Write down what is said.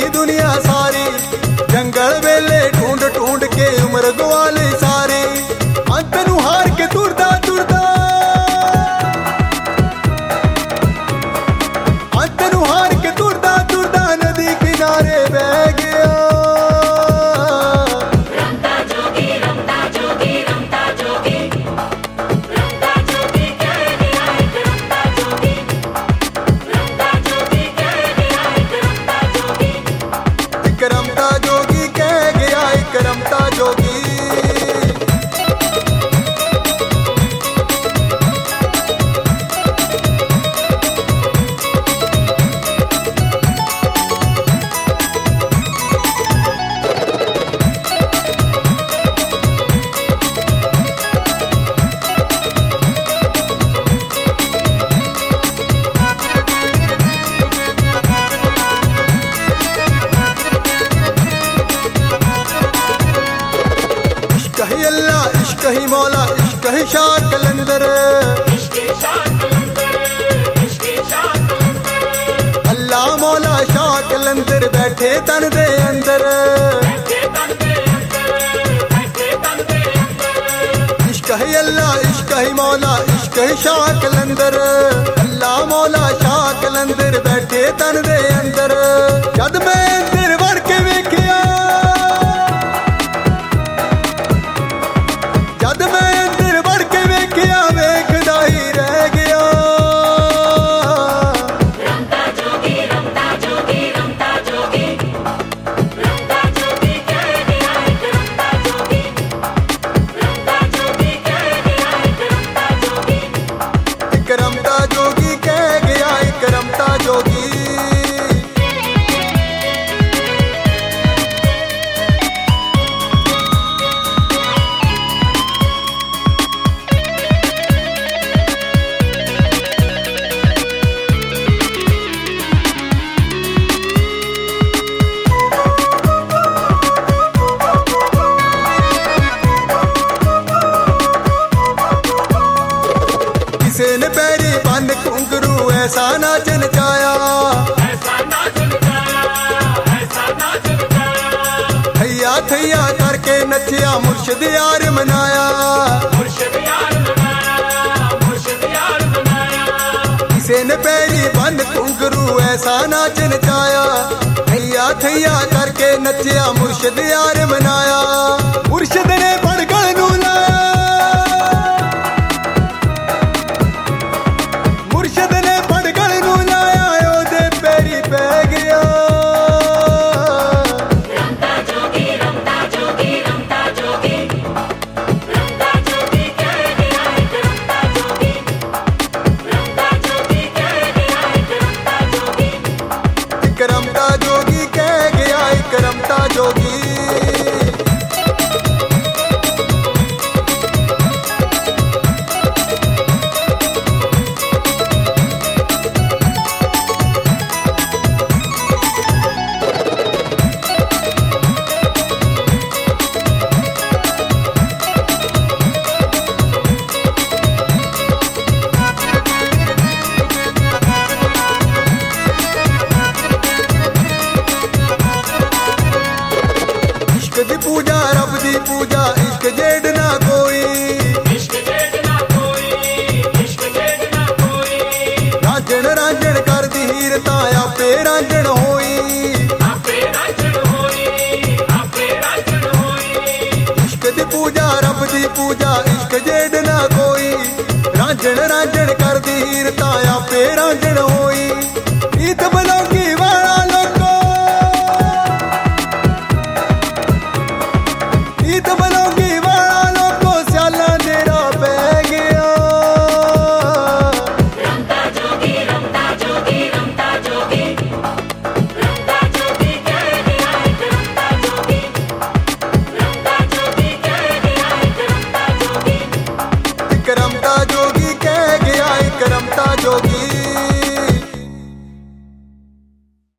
दुनिया सारी, जंगल वेले ढूंढ ढूंढ के उम्र गवाली सारी। अंत नू हार के तुरदा तुरदा, अंत नू हार के तुरदा तुरदा नदी किनारे बह गया। रमता जोगी रमता जोगी रमता जोगी, रमता जोगी कह गया एक रमता जोगी, रमता जोगी कह गया एक रमता जोगी। एक रमता जोगी कह गया एक रमता जोगी। इश्क ही अल्लाह इश्क ही मौला इश्क ही शाह कलंदर, इश्क शाह कलंदर, इश्क शाह कलंदर, अल्लाह मौला शाह कलंदर बैठे तन दे अंदर। बैठे तन दे अंदर, बैठे तन दे अंदर। इश्क ही अल्लाह इश्क ही मौला इश्क ही शाह कलंदर, अल्लाह मौला शाह कलंदर बैठे तन दे अंदर। जद मैं अंदर वड़ के वेखिया, जद मैं अंदर वड़ के वेखिया वेखदा ही रह गया। रमता जोगी रमता जोगी रमता जोगी, रमता जोगी कह गया एक रमता जोगी, रमता जोगी कह गया एक रमता जोगी। एक रमता जोगी कह गया एक रमता जोगी। किसे ने पैरी बंद घुंघरू ऐसा नाच नचाया, ऐसा नाच नचाया, ऐसा नाच नचाया। थैया थैया करके नचिया मुर्शिद यार मनाया। मुर्शिद यार मनाया, मुर्शिद यार मनाया। किसे ने पैरी बंद घुंघरू ऐसा नाच नचाया, थैया थैया करके नचिया मुर्शिद यार मनाया। मुर्शिद ने पड़गल नू लाया, मुर्शिद ने पड़गल नू लाया ओदे पैरी पै गया। रमता जोगी रमता जोगी रमता जोगी, रमता जोगी कह गया एक रमता जोगी, रमता जोगी कह गया एक रमता जोगी। एक रमता जोगी कह गया एक रमता जोगी। इश्क दी पूजा रब दी पूजा इश्क जेड़ ना कोई, इश्क जेड़ ना कोई, इश्क जेड़ ना कोई। रांझण रांझण कर दी हीर तां आपे रांझण होई। आपे रांझण होई, आपे रांझण होई। इश्क दी पूजा रब दी पूजा इश्क जेड़ ना कोई, रांझण रांझण कर दी हीर तां आपे रांझण होई।